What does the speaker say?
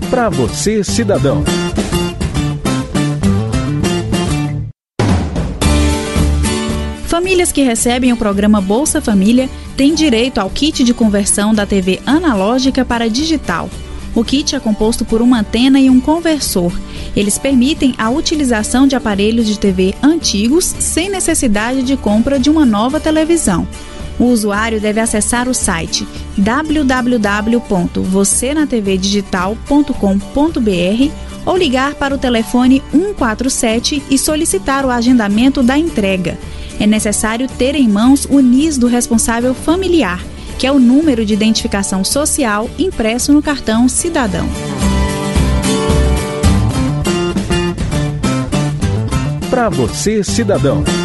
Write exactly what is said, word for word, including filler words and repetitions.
Para você, cidadão. Famílias que recebem o programa Bolsa Família têm direito ao kit de conversão da T V analógica para digital. O kit é composto por uma antena e um conversor. Eles permitem a utilização de aparelhos de T V antigos sem necessidade de compra de uma nova televisão. O usuário deve acessar o site w w w ponto você na t v digital ponto com ponto b r ou ligar para o telefone um quatro sete e solicitar o agendamento da entrega. É necessário ter em mãos o N I S do responsável familiar, que é o número de identificação social impresso no cartão cidadão. Para você, cidadão.